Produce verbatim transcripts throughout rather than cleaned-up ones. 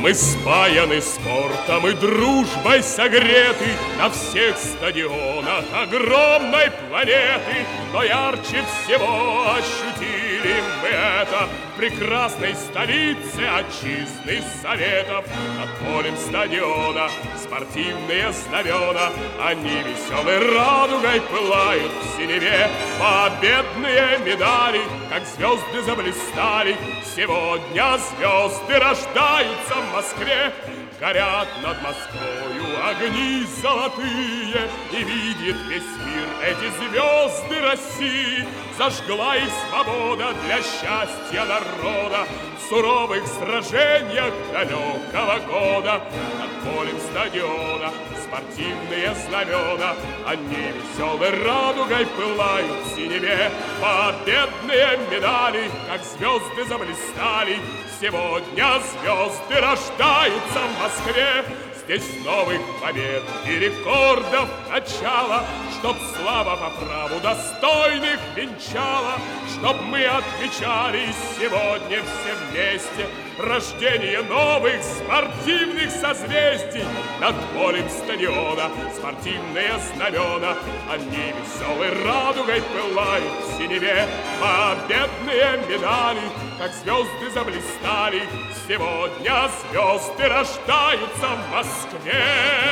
Мы спаяны спортом и дружбой согреты на всех стадионах огромной планеты. Но ярче всего ощутили мы это в прекрасной столице Отчизны Советов. Над полем стадиона спортивные знамена, они веселой радугой пылают в синеве. Победные медали, как звезды, заблистали. Сегодня звезды рождаются в Москве. Горят над Москвою огни золотые, и видит весь мир эти звезды России. Зажгла их свобода для счастья народа в суровых сражениях далекого года. Над полем стадиона спортивные знамена, они веселой радугой пылают в синеве. Победные медали, как звезды, заблистали. Сегодня звезды рождаются в Москве. Здесь новых побед и рекордов начало, чтоб слава по праву достойных венчала, чтоб мы отмечали сегодня все вместе рождение новых спортивных созвездий. Над полем стадиона спортивные знамена, они веселой радугой пылают в синеве. Победные медали, как звезды, заблистали. Сегодня звезды рождаются в Москве.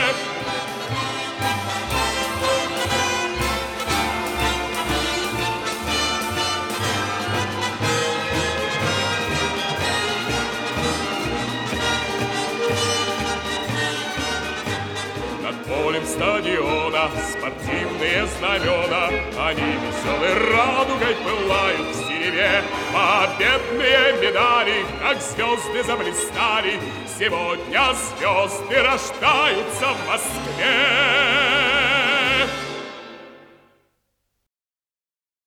Над полем стадиона спортивные знамена, они веселой радугой пылают в синеве. Победные медали, как звезды, заблистали. Сегодня звезды рождаются в Москве.